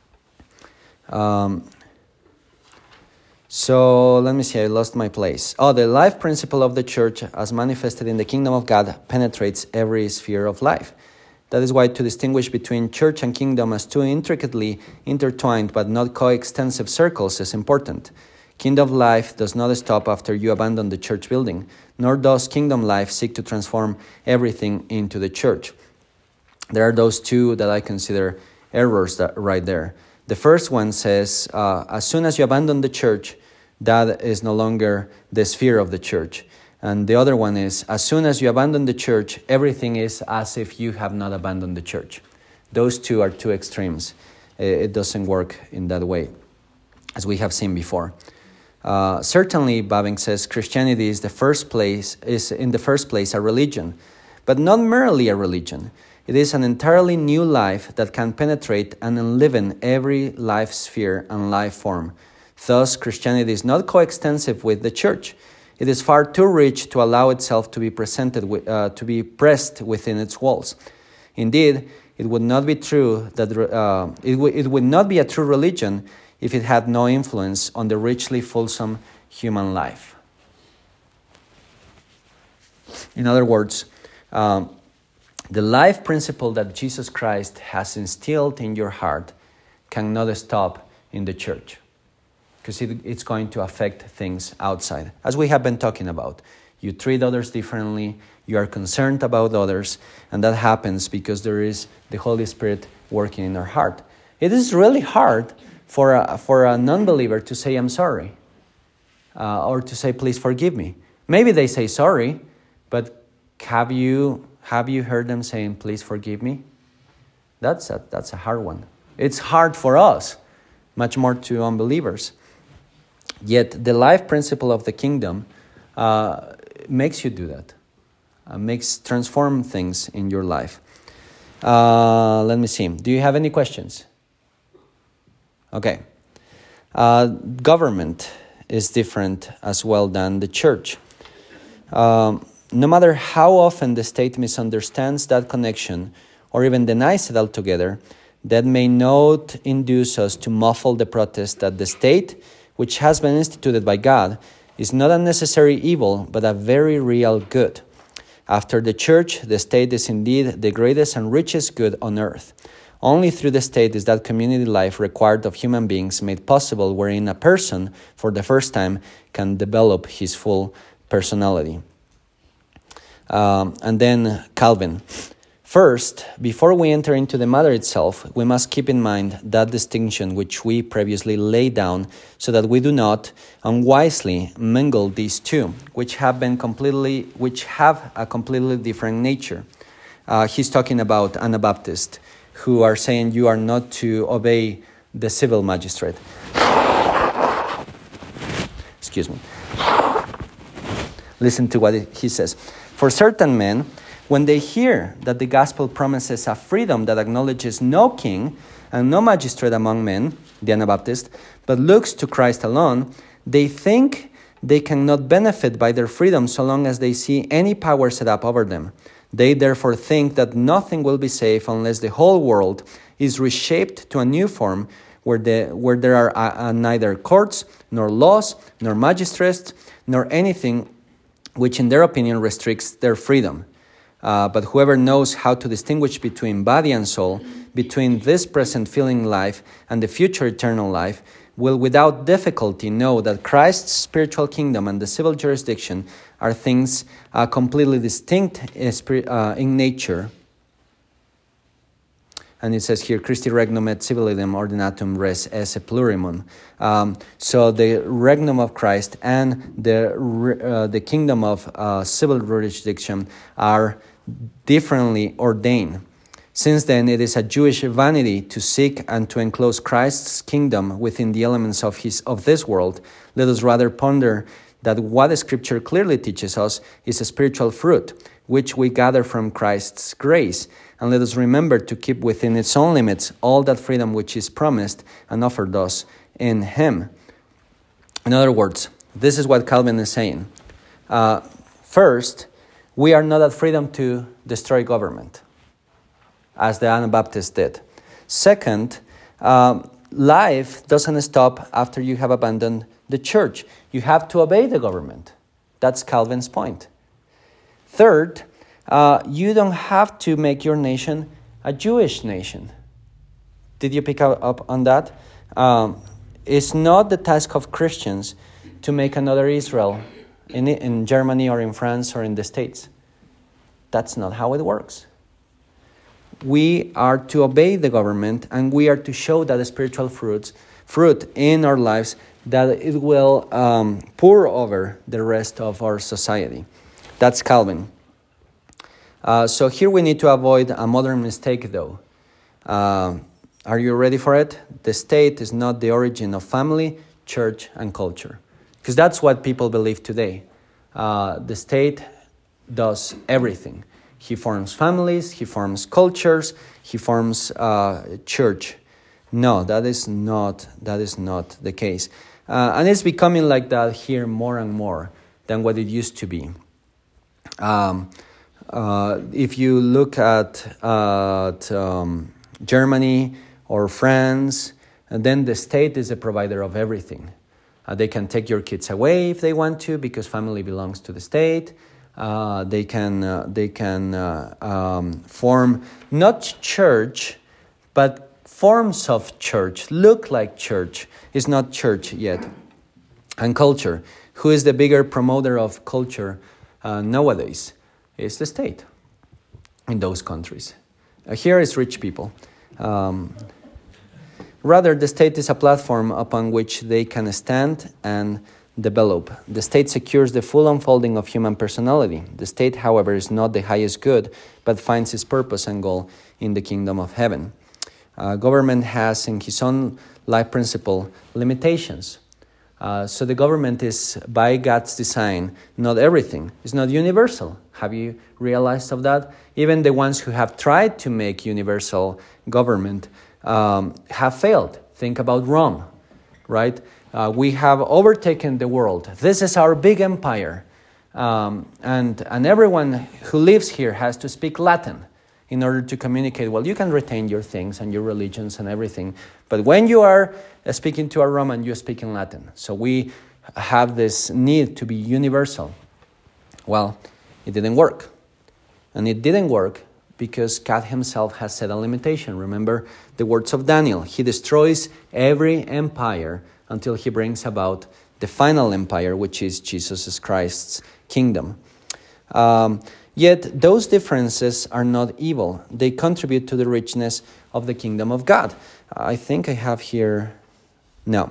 [SPEAKER 1] So let me see, I lost my place. The life principle of the church as manifested in the kingdom of God penetrates every sphere of life. That is why to distinguish between church and kingdom as two intricately intertwined but not coextensive circles is important. Kingdom life does not stop after you abandon the church building, nor does kingdom life seek to transform everything into the church. There are those two that I consider errors right there. The first one says, as soon as you abandon the church, that is no longer the sphere of the church. And the other one is, as soon as you abandon the church, everything is as if you have not abandoned the church. Those two are two extremes. It doesn't work in that way, as we have seen before. Certainly, Bavinck says, Christianity is in the first place a religion, but not merely a religion. It is an entirely new life that can penetrate and enliven every life sphere and life form. Thus, Christianity is not coextensive with the church. It is far too rich to allow itself to be pressed within its walls. Indeed, it would not be true that it would not be a true religion if it had no influence on the richly fulsome human life. In other words, the life principle that Jesus Christ has instilled in your heart cannot stop in the church, because it's going to affect things outside. As we have been talking about, you treat others differently, you are concerned about others, and that happens because there is the Holy Spirit working in our heart. It is really hard for a non-believer to say, I'm sorry, or to say, please forgive me. Maybe they say sorry, but have you heard them saying, please forgive me? That's a hard one. It's hard for us, much more to unbelievers. Yet the life principle of the kingdom makes you do that, transform things in your life. Let me see. Do you have any questions? Okay. Government is different as well than the church. No matter how often the state misunderstands that connection or even denies it altogether, that may not induce us to muffle the protest that the state, which has been instituted by God, is not a necessary evil, but a very real good. After the church, the state is indeed the greatest and richest good on earth. Only through the state is that community life required of human beings made possible, wherein a person, for the first time, can develop his full personality. And then Calvin. First, before we enter into the matter itself, we must keep in mind that distinction which we previously laid down, so that we do not unwisely mingle these two, which have a completely different nature. He's talking about Anabaptists who are saying you are not to obey the civil magistrate. Excuse me. Listen to what he says. For certain men, when they hear that the gospel promises a freedom that acknowledges no king and no magistrate among men, the Anabaptist, but looks to Christ alone, they think they cannot benefit by their freedom so long as they see any power set up over them. They therefore think that nothing will be safe unless the whole world is reshaped to a new form where there are neither courts, nor laws, nor magistrates, nor anything which in their opinion restricts their freedom. But whoever knows how to distinguish between body and soul, between this present feeling life and the future eternal life, will without difficulty know that Christ's spiritual kingdom and the civil jurisdiction are things completely distinct in nature. And it says here, Christi regnum et civilidem ordinatum res esse plurimum. So the regnum of Christ and the kingdom of civil jurisdiction are differently ordained. Since then, it is a Jewish vanity to seek and to enclose Christ's kingdom within the elements of this world. Let us rather ponder that what the Scripture clearly teaches us is a spiritual fruit, which we gather from Christ's grace. And let us remember to keep within its own limits all that freedom which is promised and offered us in Him. In other words, this is what Calvin is saying. First, we are not at freedom to destroy government, as the Anabaptists did. Second, life doesn't stop after you have abandoned the church. You have to obey the government. That's Calvin's point. Third, you don't have to make your nation a Jewish nation. Did you pick up on that? It's not the task of Christians to make another Israel in Germany or in France or in the States. That's not how it works. We are to obey the government, and we are to show that the spiritual fruit in our lives, that it will pour over the rest of our society. That's Calvin. So here we need to avoid a modern mistake, though. Are you ready for it? The state is not the origin of family, church, and culture. Because that's what people believe today. The state does everything. He forms families, he forms cultures, he forms church. No, that is not the case. And it's becoming like that here more and more than what it used to be. If you look at Germany or France, then the state is a provider of everything. They can take your kids away if they want to, because family belongs to the state. They can form not church, but forms of church, look like church. It's not church yet. And culture. Who is the bigger promoter of culture nowadays? It's the state in those countries. Here is rich people. Rather, the state is a platform upon which they can stand and develop. The state secures the full unfolding of human personality. The state, however, is not the highest good, but finds its purpose and goal in the kingdom of heaven. Government has, in his own life principle, limitations. So the government is, by God's design, not everything. It's not universal. Have you realized of that? Even the ones who have tried to make universal government have failed. Think about Rome, right? We have overtaken the world. This is our big empire. And everyone who lives here has to speak Latin in order to communicate. Well, you can retain your things and your religions and everything, but when you are speaking to a Roman, you speak in Latin. So we have this need to be universal. Well, it didn't work. And it didn't work because God himself has set a limitation. Remember the words of Daniel. He destroys every empire until he brings about the final empire, which is Jesus Christ's kingdom. Yet those differences are not evil. They contribute to the richness of the kingdom of God. I think I have here... No.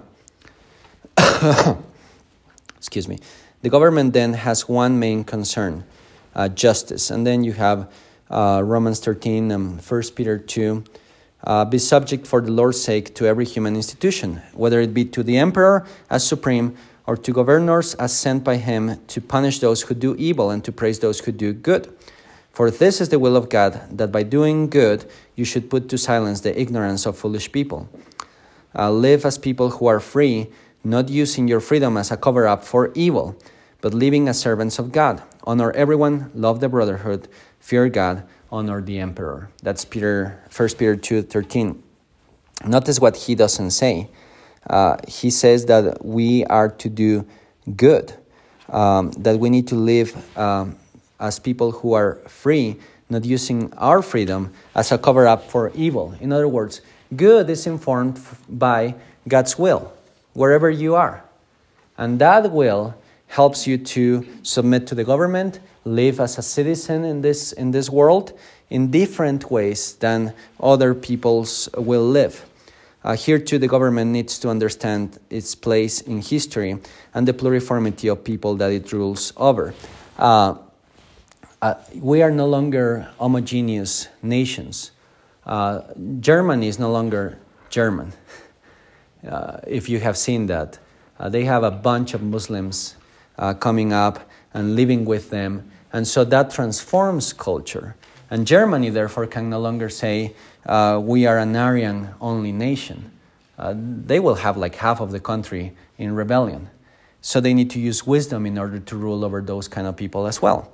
[SPEAKER 1] Excuse me. The government then has one main concern, justice. And then you have Romans 13 and 1 Peter 2. Be subject for the Lord's sake to every human institution, whether it be to the emperor as supreme, or to governors as sent by him to punish those who do evil and to praise those who do good. For this is the will of God, that by doing good you should put to silence the ignorance of foolish people. Live as people who are free, not using your freedom as a cover-up for evil, but living as servants of God. Honor everyone, love the brotherhood, fear God, honor the emperor. That's 1 Peter 2:13. Notice what he doesn't say. He says that we are to do good, that we need to live as people who are free, not using our freedom as a cover-up for evil. In other words, good is informed by God's will, wherever you are. And that will helps you to submit to the government, live as a citizen in this world in different ways than other peoples will live. Here too, the government needs to understand its place in history and the pluriformity of people that it rules over. We are no longer homogeneous nations. Germany is no longer German, if you have seen that. They have a bunch of Muslims coming up and living with them And so that transforms culture. And Germany, therefore, can no longer say, we are an Aryan-only nation. They will have like half of the country in rebellion. So they need to use wisdom in order to rule over those kind of people as well.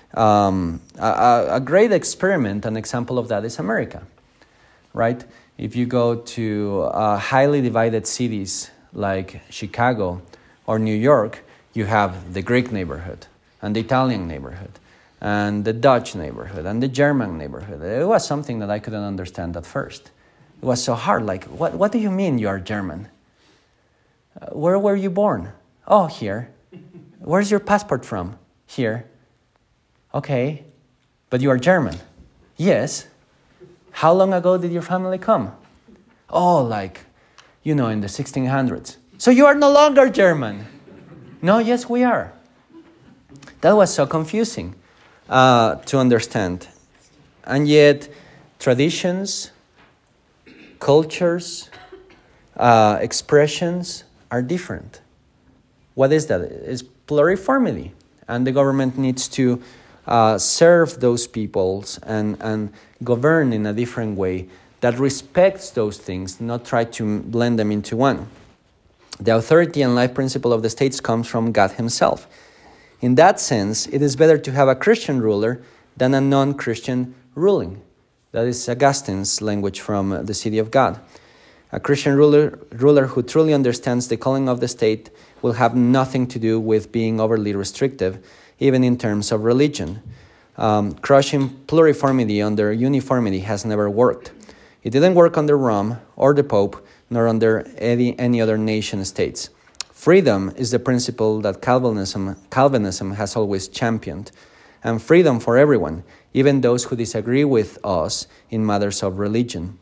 [SPEAKER 1] A great experiment, an example of that is America, right? If you go to highly divided cities like Chicago or New York, you have the Greek neighborhood and the Italian neighborhood and the Dutch neighborhood and the German neighborhood. It was something that I couldn't understand at first. It was so hard. Like, what do you mean you are German? Where were you born? Oh, here. Where's your passport from? Here. Okay, but you are German. Yes. How long ago did your family come? Oh, like, in the 1600s. So you are no longer German. No, yes, we are. That was so confusing to understand. And yet, traditions, cultures, expressions are different. What is that? It's pluriformity. And the government needs to serve those peoples and govern in a different way that respects those things, not try to blend them into one. The authority and life principle of the states comes from God himself. In that sense, it is better to have a Christian ruler than a non-Christian ruling. That is Augustine's language from the City of God. A Christian ruler who truly understands the calling of the state will have nothing to do with being overly restrictive, even in terms of religion. Crushing pluriformity under uniformity has never worked. It didn't work under Rome or the Pope, nor under any other nation states. Freedom is the principle that Calvinism has always championed, and freedom for everyone, even those who disagree with us in matters of religion.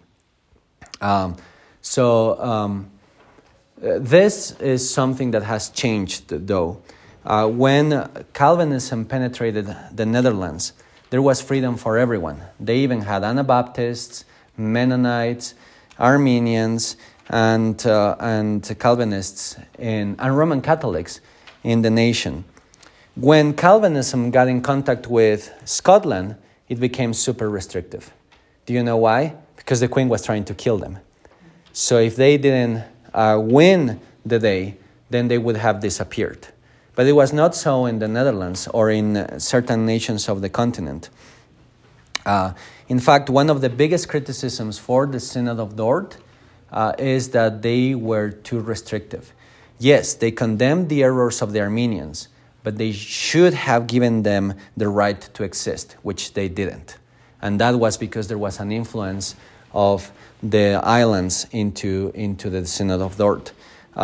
[SPEAKER 1] This is something that has changed, though. When Calvinism penetrated the Netherlands, there was freedom for everyone. They even had Anabaptists, Mennonites, Armenians, and Calvinists and Roman Catholics in the nation. When Calvinism got in contact with Scotland, it became super restrictive. Do you know why? Because the Queen was trying to kill them. So if they didn't win the day, then they would have disappeared. But it was not so in the Netherlands or in certain nations of the continent. In fact, one of the biggest criticisms for the Synod of Dort is that they were too restrictive. Yes, they condemned the errors of the Armenians, but they should have given them the right to exist, which they didn't. And that was because there was an influence of the islands into the Synod of Dort.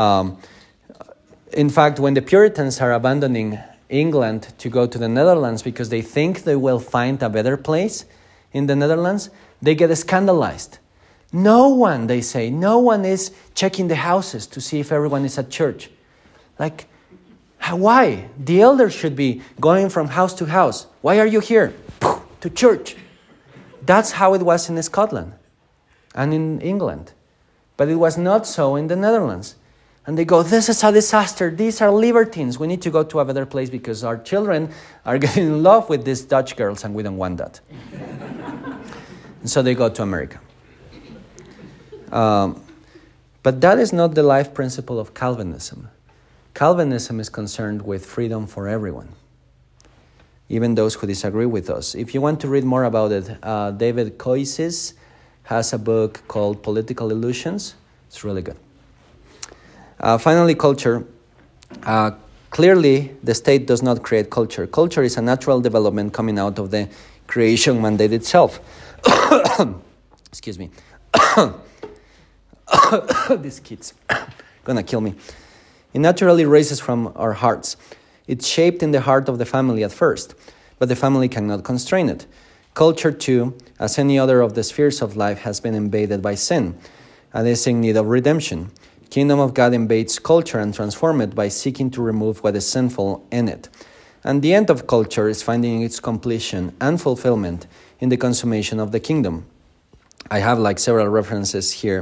[SPEAKER 1] In fact, when the Puritans are abandoning England to go to the Netherlands because they think they will find a better place in the Netherlands, they get scandalized. No one, they say, no one is checking the houses to see if everyone is at church. Like, why? The elders should be going from house to house. Why are you here? To church. That's how it was in Scotland and in England. But it was not so in the Netherlands. And they go, this is a disaster. These are libertines. We need to go to a better place because our children are getting in love with these Dutch girls and we don't want that. And so they go to America. But that is not the life principle of Calvinism. Calvinism is concerned with freedom for everyone, even those who disagree with us. If you want to read more about it, David Koysis has a book called Political Illusions. It's really good. Finally, culture. Clearly, the state does not create culture. Culture is a natural development coming out of the creation mandate itself. Excuse me. These kids gonna kill me. It naturally raises from our hearts. It's shaped in the heart of the family at first, but the family cannot constrain it. Culture, too, as any other of the spheres of life, has been invaded by sin and is in need of redemption. Kingdom of God invades culture and transforms it by seeking to remove what is sinful in it. And the end of culture is finding its completion and fulfillment in the consummation of the kingdom. I have several references here.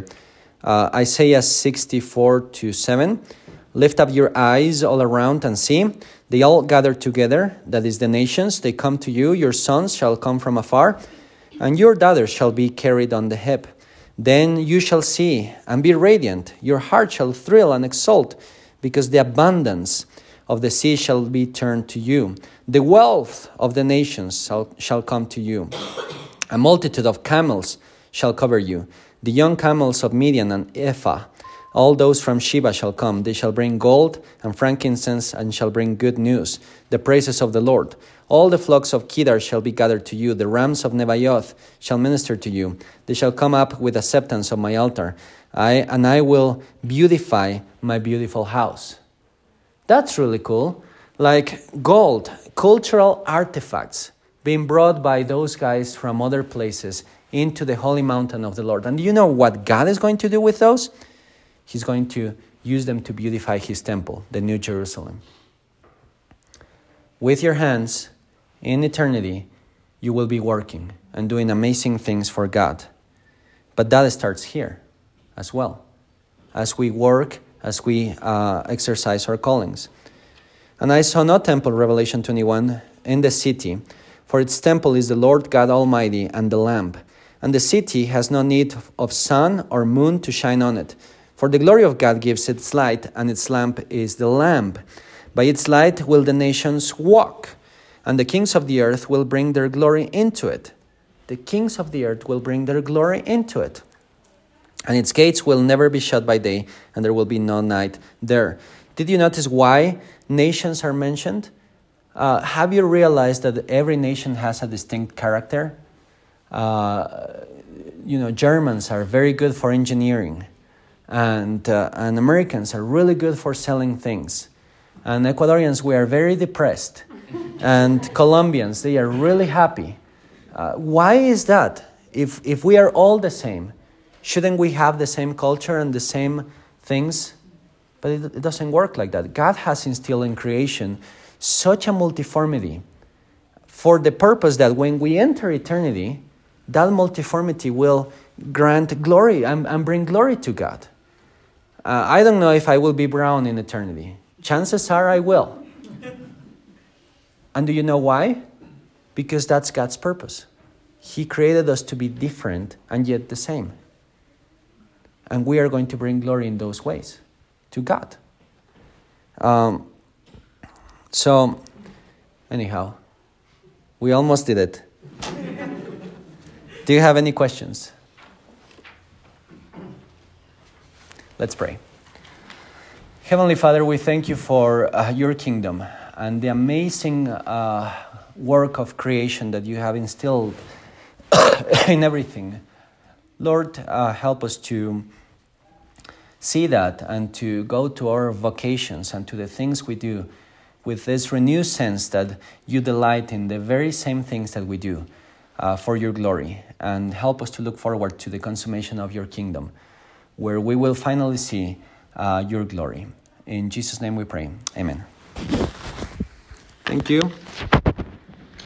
[SPEAKER 1] Isaiah 64:7. Lift up your eyes all around and see. They all gather together, that is the nations. They come to you. Your sons shall come from afar, and your daughters shall be carried on the hip. Then you shall see and be radiant. Your heart shall thrill and exult, because the abundance of the sea shall be turned to you. The wealth of the nations shall come to you. A multitude of camels shall cover you. The young camels of Midian and Ephah, all those from Sheba shall come. They shall bring gold and frankincense and shall bring good news, the praises of the Lord. All the flocks of Kedar shall be gathered to you. The rams of Nebaioth shall minister to you. They shall come up with acceptance of my altar. I will beautify my beautiful house. That's really cool. Like gold, cultural artifacts being brought by those guys from other places into the holy mountain of the Lord. And do you know what God is going to do with those? He's going to use them to beautify his temple, the New Jerusalem. With your hands, in eternity, you will be working and doing amazing things for God. But that starts here as well, as we work, as we exercise our callings. And I saw no temple, Revelation 21, in the city, for its temple is the Lord God Almighty and the Lamb. And the city has no need of sun or moon to shine on it. For the glory of God gives its light, and its lamp is the Lamb. By its light will the nations walk, and the kings of the earth will bring their glory into it. The kings of the earth will bring their glory into it. And its gates will never be shut by day, and there will be no night there. Did you notice why nations are mentioned? Have you realized that every nation has a distinct character? Germans are very good for engineering, and Americans are really good for selling things. And Ecuadorians, we are very depressed. And Colombians, they are really happy. Why is that? If we are all the same, shouldn't we have the same culture and the same things? But it doesn't work like that. God has instilled in creation such a multiformity for the purpose that when we enter eternity, that multiformity will grant glory and bring glory to God. I don't know if I will be brown in eternity. Chances are I will. And do you know why? Because that's God's purpose. He created us to be different and yet the same. And we are going to bring glory in those ways to God. So, anyhow, we almost did it. Do you have any questions? Let's pray. Heavenly Father, we thank you for your kingdom and the amazing work of creation that you have instilled in everything. Lord, help us to see that and to go to our vocations and to the things we do with this renewed sense that you delight in the very same things that we do for your glory. And help us to look forward to the consummation of your kingdom, where we will finally see your glory. In Jesus' name we pray. Amen. Thank you.